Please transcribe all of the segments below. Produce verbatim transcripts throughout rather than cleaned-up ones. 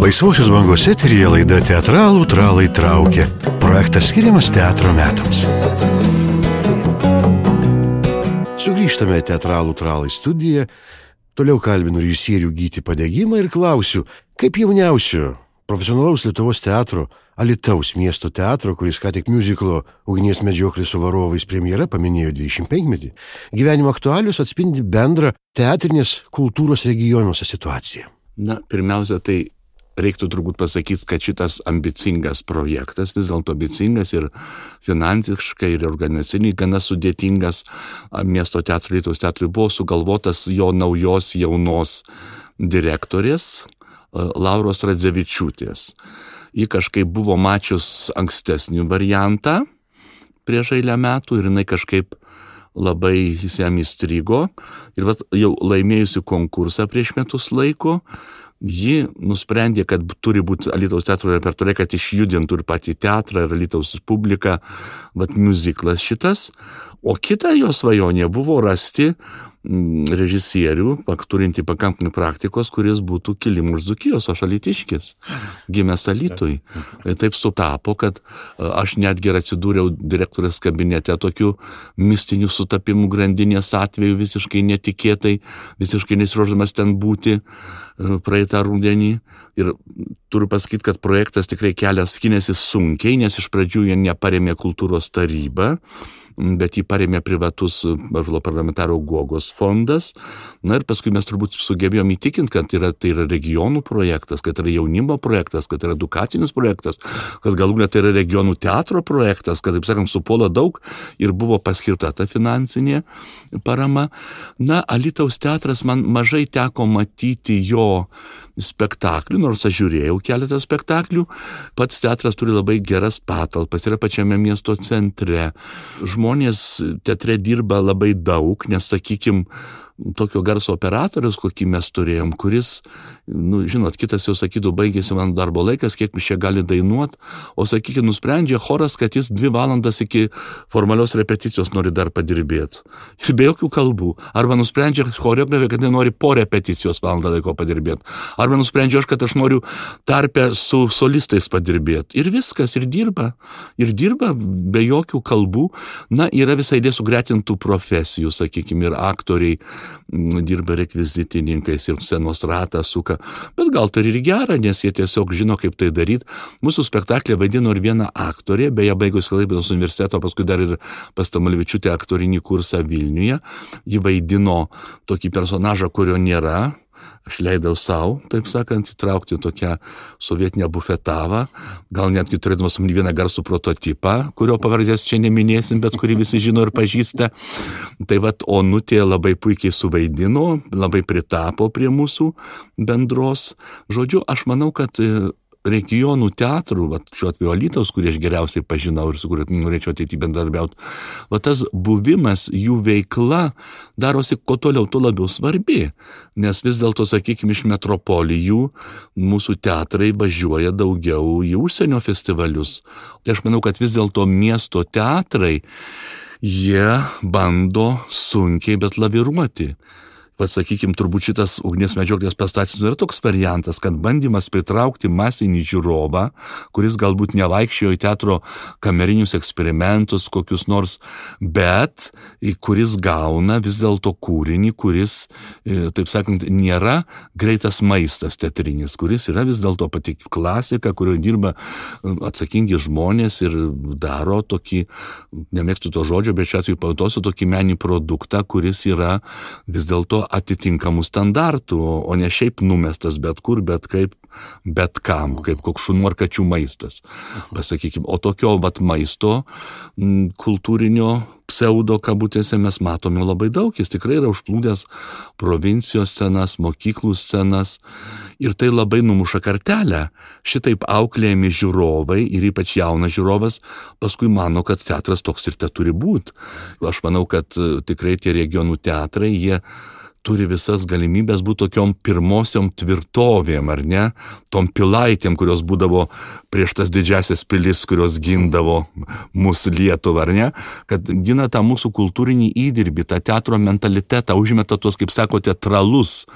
Laisvosios bangos eteryje laida Teatralų tralai traukia. Projektas skiriamas teatro metams. Sugrįžtame į Teatralų tralai studiją. Toliau kalbinu režisierių Gytį Padegimą ir klausiu, kaip jauniausio profesionalaus Lietuvos teatro, Alytaus miesto teatro, kuris ką tik miuziklo Ugnies medžioklė su varovais premjera paminėjo dvidešimt penkmetį, gyvenimo aktualius atspindi bendrą teatrinės kultūros regionuose situaciją. Na, pirmiausia, tai reiktų turbūt pasakyti, kad šitas ambicingas projektas, vis dėlto ambicingas ir finansiškai, ir organizaciniai gana sudėtingas miesto teatro, Alytaus teatrui buvo sugalvotas jo naujos jaunos direktorės Lauros Radzevičiūtės. Ji kažkaip buvo mačius ankstesnį variantą prieš eilę metų ir jinai kažkaip labai jis jam įstrigo. Ir vat, jau laimėjusi konkursą prieš metus laiko, ji nusprendė, kad turi būti Alytaus teatro repertuare, kad išjudintų ir patį teatrą ir Alytaus publiką, vat miuziklas šitas. O kita jo svajonė buvo rasti režisierių, turinti pakankamai praktikos, kuris būtų Kilimų iš Dzūkijos, aš alytiškis, gimęs Alytui. Ir taip sutapo, kad aš netgi atsidūriau direktorės kabinete tokių mistinių sutapimų grandinės atveju, visiškai netikėtai, visiškai nesiruošdamas ten būti praeitą rudenį. Ir turiu pasakyti, kad projektas tikrai kelias skinėsi sunkiai, nes iš pradžių jie neparėmė kultūros taryba, bet jį parėmė privatus parlamentaro Guogos fondas. Na ir paskui mes turbūt sugebėjom įtikinti, kad yra, tai yra regionų projektas, kad yra jaunimo projektas, kad yra edukacinis projektas, kad galų net tai yra regionų teatro projektas, kad, taip sakant, supuola daug ir buvo paskirta ta finansinė parama. Na, Alytaus teatras man mažai teko matyti jo spektaklių, nors aš žiūrėjau keletą spektaklių. Pats teatras turi labai geras patalpas, yra pačiame miesto centre. Žmonės teatre dirba labai daug, nes, sakykime, tokio garso operatorius, kokį mes turėjom, kuris, nu, žinot, kitas jau sakytų, baigėsi mano darbo laikas, kiek jūs čia gali dainuot, o, sakykime, nusprendžia choras, kad jis dvi valandas iki formalios repeticijos nori dar padirbėti. Ir be jokių kalbų. Arba nusprendžia choreografė, kad jis nori po repeticijos valandą laiko padirbėti. Arba nusprendžia aš, kad aš noriu tarpę su solistais padirbėti. Ir viskas, ir dirba. Ir dirba be jokių kalbų. Na, yra visai dė sugretintų profesijų, sakykime, ir aktoriai dirba rekvizitininkais ir scenos ratą suka, bet gal tai ir gera, nes jie tiesiog žino, kaip tai daryti. Mūsų spektaklį vaidino ir viena aktorė, beje, baigus Klaipėdos universiteto, paskui dar ir pas Tamulevičiūtę aktorinį kursą Vilniuje. Ji vaidino tokį personažą, kurio nėra. Aš leidau savo, taip sakant, įtraukti tokią sovietinę bufetavą, gal netgi turėdamas vieną garsų prototipą, kurio pavardės čia neminėsim, bet kurį visi žino ir pažįsta. Tai vat Onutė labai puikiai suvaidino, labai pritapo prie mūsų bendros. Žodžiu, aš manau, kad regionų teatrų, vat, šiuo atveju Alytaus, kurį aš geriausiai pažinau ir su kuriuo norėčiau ateiti bendradarbiauti, vat tas buvimas, jų veikla darosi kuo toliau, tuo labiau svarbi, nes vis dėlto, sakykime, iš metropolijų mūsų teatrai važiuoja daugiau į užsienio festivalius. Tai aš manau, kad vis dėlto miesto teatrai, jie bando sunkiai, bet laviruoti. Pat, sakykime, turbūt šitas Ugnies medžioklės pastatymas yra toks variantas, kad bandymas pritraukti masinį žiūrovą, kuris galbūt nevaikščiojo į teatro kamerinius eksperimentus, kokius nors, bet kuris gauna vis dėlto kūrinį, kuris, taip sakant, nėra greitas maistas teatrinis, kuris yra vis dėlto pati klasika, kurioje dirba atsakingi žmonės ir daro tokį, nemėgstu to žodžio, bet šiuo atveju pautosiu tokį meninį produktą, kuris yra vis dėlto atitinkamų standartų, o ne šiaip numestas bet kur, bet kaip, bet kam, kaip koks šunų ar kačių maistas. Pasakykime, o tokio vat maisto m, kultūrinio pseudo kabutėse mes matome labai daug. Jis tikrai yra užplūdęs provincijos scenas, mokyklų scenas ir tai labai numuša kartelę. Šitaip auklėjami žiūrovai ir ypač jaunas žiūrovas paskui mano, kad teatras toks ir te turi būti. Aš manau, kad tikrai tie regionų teatrai, jie turi visas galimybės būti tokiom pirmosiom tvirtovėm, ar ne? Tom pilaitėm, kurios būdavo prieš tas didžiasias pilis, kurios gindavo mūsų Lietuvą, ar ne? Kad gina tą mūsų kultūrinį įdirbį, tą teatro mentalitetą, užmeta tuos, kaip sakote, tralus,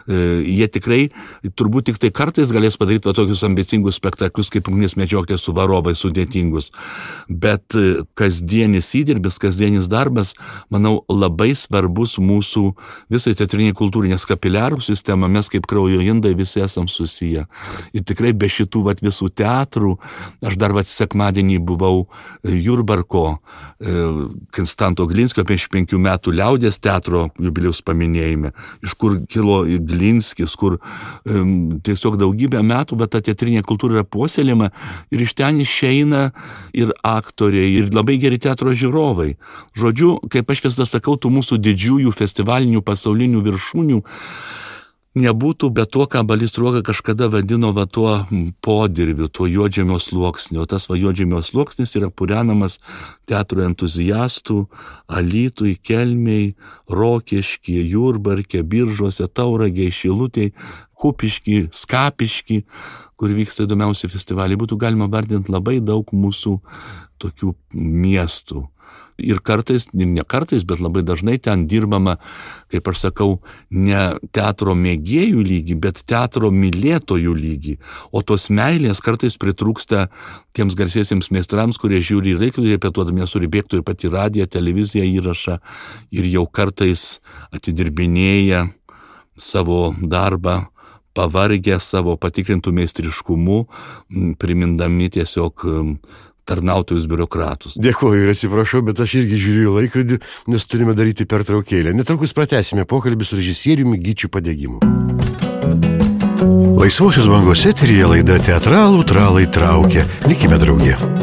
Jie tikrai turbūt tik tai kartais galės padaryti tokius ambicingus spektaklius kaip Ugnies medžioklė su varovai sudėtingus. Bet kasdienis įdirbis, kasdienis darbas, manau, labai svarbus mūsų visai teatriniai kultūrai, nes kapiliarų sistema, mes kaip kraujo indai visi esam susiję. Ir tikrai be šitų vat, visų teatrų, aš dar vat, sekmadienį buvau Jurbarko, Konstanto Glinskio penkiasdešimt penkių metų liaudies teatro jubiliejaus paminėjime, iš kur kilo Glinskis, kur um, tiesiog daugybę metų, bet ta teatrinė kultūra yra puoselėjama ir iš ten išeina ir aktoriai, ir labai geri teatro žiūrovai. Žodžiu, kaip aš visada sakau, tų mūsų didžiųjų festivalinių pasaulinių viršūnių nebūtų be to, ką Balys Sruoga kažkada vadino va tuo podirviu, tuo juodžemio sluoksniu. O tas va juodžemio sluoksnis yra purenamas teatro entuziastų Alytui, Kelmei, Rokišky, Jurbarke, Biržuose, Tauragėj, Šilutėj, Kupišky, Skapišky, kur vyksta įdomiausi festivaliai. Būtų galima vardinti labai daug mūsų tokių miestų. Ir kartais, ne kartais, bet labai dažnai ten dirbama, kaip aš sakau, ne teatro mėgėjų lygį, bet teatro mylėtojų lygį. O tos meilės kartais pritrūksta tiems garsiesiems meistrams, kurie žiūri į laikrodį, repetuodami suri bėgtų ir pati radiją, televiziją įrašą ir jau kartais atidirbinėja savo darbą, pavargę savo patikrintų meistriškumu, primindami tiesiog tarnautojus biurokratus. Dėkuoju ir atsiprašau, bet aš irgi žiūriu laikrodį, nes turime daryti pertraukėlę. Netrukus pratęsime pokalbį su režisieriumi Gyčiu Padegimu. Laisvosios bangos eteryje laida Teatralų tralai traukia. Likime drauge.